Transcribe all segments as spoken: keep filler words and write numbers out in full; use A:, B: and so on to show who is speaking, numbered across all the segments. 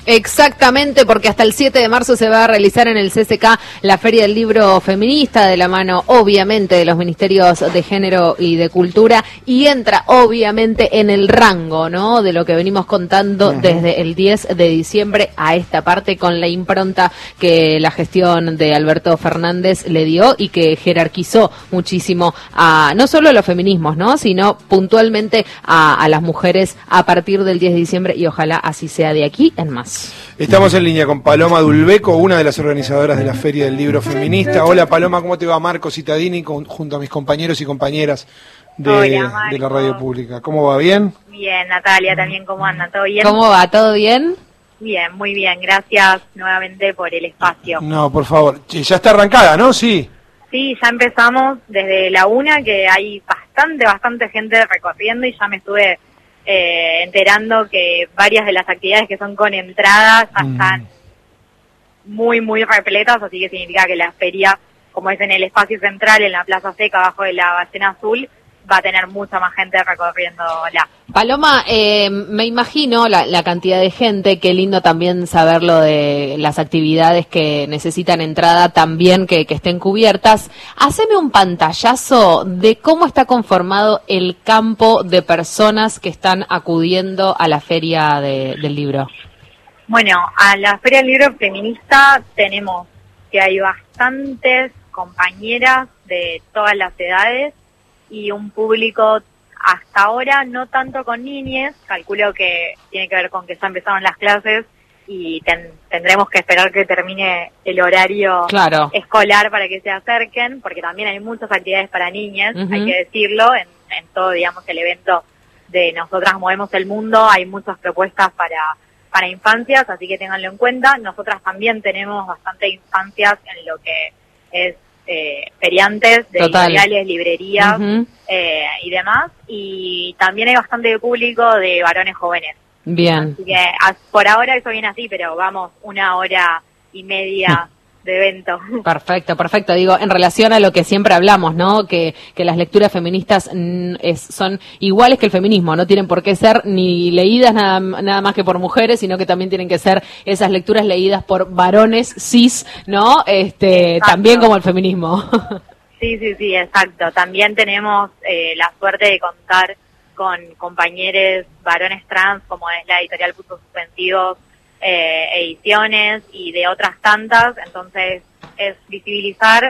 A: Exactamente, porque hasta el siete de marzo se va a realizar en el C C K la Feria del Libro Feminista, de la mano obviamente de los Ministerios de Género y de Cultura, y entra obviamente en el rango, ¿no?, de lo que venimos contando uh-huh. desde el diez de diciembre a esta parte, con la impronta que la gestión de Alberto Fernández le dio y que jerarquizó muchísimo a no solo a los feminismos, ¿no?, sino puntualmente a, a las mujeres a partir del diez de diciembre, y ojalá así sea de aquí en más.
B: Estamos en línea con Paloma Dulbeco, una de las organizadoras de la Feria del Libro Feminista. Hola Paloma, ¿cómo te va? Marco Cittadini, con, junto a mis compañeros y compañeras de,
C: Hola,
B: de la radio pública. ¿Cómo va? ¿Bien?
C: Bien, Natalia, también, ¿cómo anda? ¿Todo bien?
A: ¿Cómo va? ¿Todo bien?
C: Bien, muy bien, gracias nuevamente por el espacio.
B: No, por favor, ya está arrancada, ¿no? Sí.
C: Sí, ya empezamos desde la una, que hay bastante, bastante gente recorriendo, y ya me estuve Eh, enterando que varias de las actividades que son con entradas ya están mm. muy, muy repletas, así que significa que la feria, como es en el espacio central, en la Plaza Seca, abajo de la Ballena Azul, va a tener mucha más gente recorriéndola.
A: Paloma, eh, me imagino la, la cantidad de gente, qué lindo también saberlo de las actividades que necesitan entrada también que, que estén cubiertas. Haceme un pantallazo de cómo está conformado el campo de personas que están acudiendo a la Feria de, del Libro.
C: Bueno, a la Feria del Libro Feminista tenemos que hay bastantes compañeras de todas las edades, y un público hasta ahora no tanto con niñes, calculo que tiene que ver con que ya empezaron las clases y ten, tendremos que esperar que termine el horario
A: claro.
C: escolar para que se acerquen, porque también hay muchas actividades para niñas, uh-huh. hay que decirlo, en, en todo, digamos, el evento de Nosotras Movemos el Mundo, hay muchas propuestas para, para infancias, así que ténganlo en cuenta. Nosotras también tenemos bastante infancias en lo que es Eh, feriantes de
A: Total.
C: editoriales, librerías
A: uh-huh.
C: eh, y demás, y también hay bastante público de varones jóvenes.
A: Bien.
C: Así que a, por ahora eso viene así, pero vamos una hora y media de evento.
A: Perfecto, perfecto. Digo, en relación a lo que siempre hablamos, ¿no? Que, que las lecturas feministas mm, es, son iguales que el feminismo, no tienen por qué ser ni leídas nada, nada más que por mujeres, sino que también tienen que ser esas lecturas leídas por varones cis, ¿no? Este,
C: exacto.
A: También como el feminismo.
C: Sí, sí, sí, exacto. También tenemos eh, la suerte de contar con compañeros varones trans, como es la editorial Puntos Suspensivos, Eh, ediciones, y de otras tantas. Entonces es visibilizar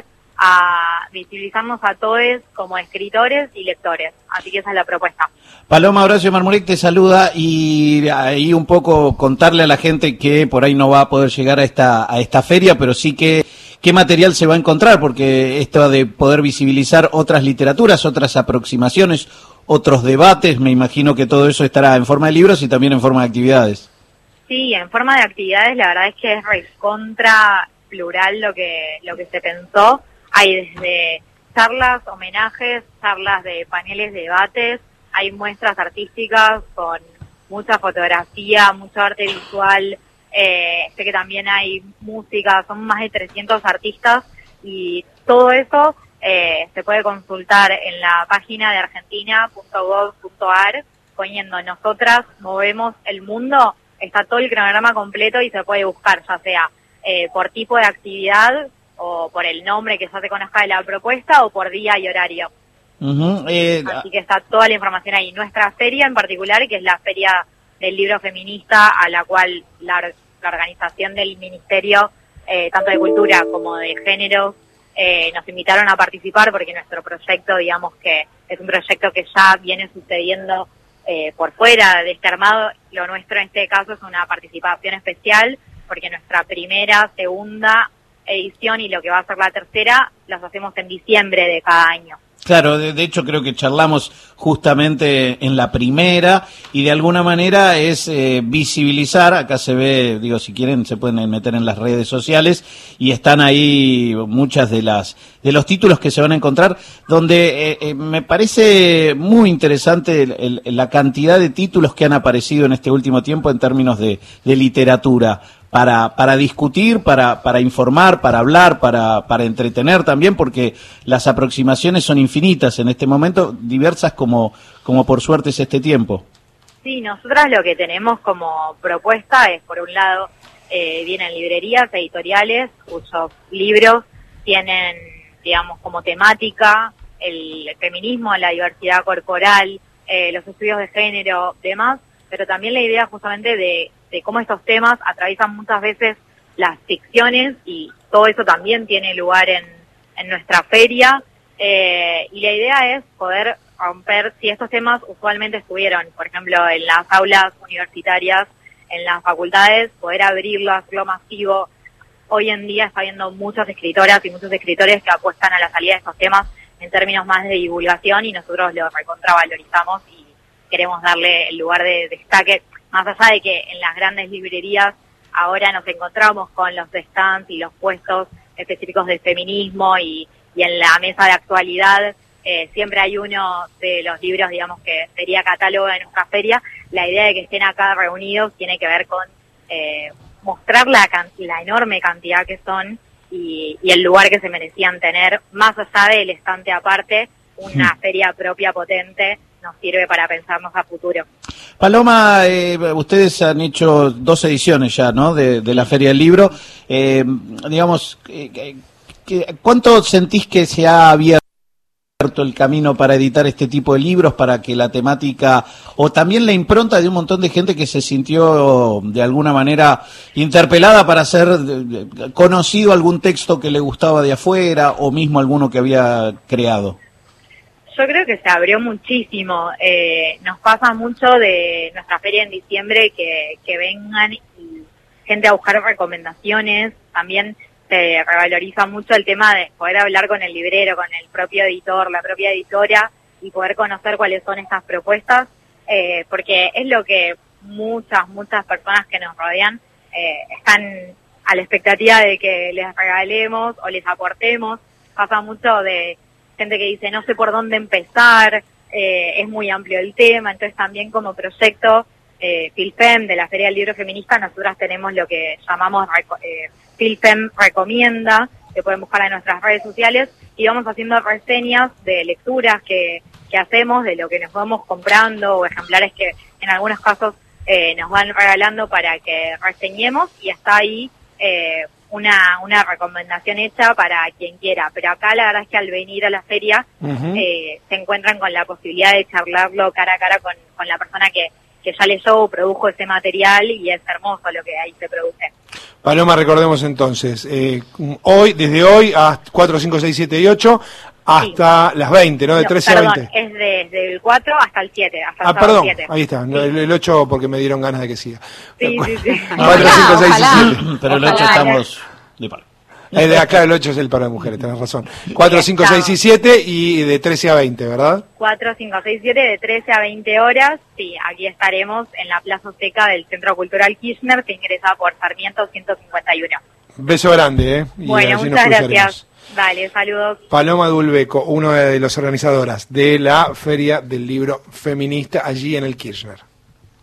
C: a visibilizarnos a todos como escritores y lectores, así que esa es la propuesta.
D: Paloma, Horacio Marmurek te saluda, y ahí un poco contarle a la gente que por ahí no va a poder llegar a esta a esta feria, pero sí que qué material se va a encontrar, porque esto de poder visibilizar otras literaturas, otras aproximaciones, otros debates, me imagino que todo eso estará en forma de libros y también en forma de actividades.
C: Sí, en forma de actividades la verdad es que es recontra plural lo que lo que se pensó. Hay desde charlas, homenajes, charlas de paneles, debates, hay muestras artísticas con mucha fotografía, mucho arte visual, eh, sé que también hay música, son más de trescientos artistas, y todo eso eh, se puede consultar en la página de argentina punto gov punto ar, poniendo Nosotras Movemos el Mundo. Está todo el cronograma completo y se puede buscar, ya sea eh, por tipo de actividad o por el nombre que ya se conozca de la propuesta, o por día y horario.
D: Uh-huh. eh,
C: Así que está toda la información ahí. Nuestra feria en particular, que es la Feria del Libro Feminista, a la cual la, la organización del Ministerio, eh, tanto de Cultura como de Género, eh, nos invitaron a participar, porque nuestro proyecto, digamos que es un proyecto que ya viene sucediendo Eh, por fuera de este armado. Lo nuestro en este caso es una participación especial, porque nuestra primera, segunda edición y lo que va a ser la tercera, las hacemos en diciembre de cada año.
D: Claro, de, de hecho creo que charlamos justamente en la primera, y de alguna manera es eh, visibilizar, acá se ve, digo, si quieren se pueden meter en las redes sociales, y están ahí muchas de las de los títulos que se van a encontrar, donde eh, eh, me parece muy interesante el, el, la cantidad de títulos que han aparecido en este último tiempo en términos de, de literatura. Para, para discutir, para, para informar, para hablar, para, para entretener también, porque las aproximaciones son infinitas en este momento, diversas como, como por suerte es este tiempo.
C: Sí, nosotras lo que tenemos como propuesta es, por un lado, eh, vienen librerías editoriales cuyos libros tienen, digamos, como temática el feminismo, la diversidad corporal, eh, los estudios de género, demás, pero también la idea justamente de, de cómo estos temas atraviesan muchas veces las ficciones y todo eso también tiene lugar en, en nuestra feria, eh, y la idea es poder romper, si estos temas usualmente estuvieron, por ejemplo, en las aulas universitarias, en las facultades, poder abrirlo, hacerlo masivo. Hoy en día está habiendo muchas escritoras y muchos escritores que apuestan a la salida de estos temas en términos más de divulgación y nosotros lo recontravalorizamos y queremos darle el lugar de destaque, más allá de que en las grandes librerías ahora nos encontramos con los stands y los puestos específicos de feminismo y, y en la mesa de actualidad eh, siempre hay uno de los libros, digamos, que sería catálogo de nuestra feria. La idea de que estén acá reunidos tiene que ver con eh, mostrar la, la enorme cantidad que son y, y el lugar que se merecían tener, más allá del estante aparte, una sí. feria propia potente nos sirve para pensarnos a futuro.
D: Paloma, eh, ustedes han hecho dos ediciones ya, ¿no?, de, de la Feria del Libro. Eh, digamos, eh, ¿cuánto sentís que se ha abierto el camino para editar este tipo de libros, para que la temática, o también la impronta de un montón de gente que se sintió de alguna manera interpelada para hacer conocido algún texto que le gustaba de afuera, o mismo alguno que había creado?
C: Yo creo que se abrió muchísimo. Eh, nos pasa mucho de nuestra feria en diciembre que, que vengan y gente a buscar recomendaciones. También se revaloriza mucho el tema de poder hablar con el librero, con el propio editor, la propia editora y poder conocer cuáles son estas propuestas, eh, porque es lo que muchas, muchas personas que nos rodean eh, están a la expectativa de que les regalemos o les aportemos. Pasa mucho de gente que dice no sé por dónde empezar, eh, es muy amplio el tema, entonces también como proyecto eh, Filfem de la Feria del Libro Feminista nosotras tenemos lo que llamamos eh, Filfem Recomienda, que pueden buscar en nuestras redes sociales y vamos haciendo reseñas de lecturas que, que hacemos, de lo que nos vamos comprando o ejemplares que en algunos casos eh, nos van regalando para que reseñemos y está ahí eh, una una recomendación hecha para quien quiera, pero acá la verdad es que al venir a la feria uh-huh. eh, se encuentran con la posibilidad de charlarlo cara a cara con, con la persona que, que ya leyó o produjo ese material y es hermoso lo que ahí se produce.
B: Paloma, recordemos entonces, eh, hoy, desde hoy a cuatro, cinco, seis, siete y ocho hasta sí. las veinte, ¿no? De no, trece
C: perdón,
B: a veinte.
C: Es desde el cuatro hasta el siete. Hasta el
B: ah, perdón,
C: siete.
B: Ahí está,
C: sí.
B: el, el ocho porque me dieron ganas de que siga.
C: Sí, sí, sí.
B: cuatro, cinco, seis y siete.
D: Pero el ocho estamos de paro.
B: Eh, de acá el ocho es el paro de mujeres, tenés razón. cuatro, cinco, seis y siete y de trece a veinte, ¿verdad?
C: cuatro, cinco, seis, siete de trece a veinte horas. Sí, aquí estaremos en la Plaza Seca del Centro Cultural Kirchner, que ingresa por Sarmiento ciento cincuenta y uno.
B: Beso grande, ¿eh? Y
C: bueno, muchas gracias. Dale, saludos.
B: Paloma Dulbeco, una de las organizadoras de la Feria del Libro Feminista allí en el Kirchner.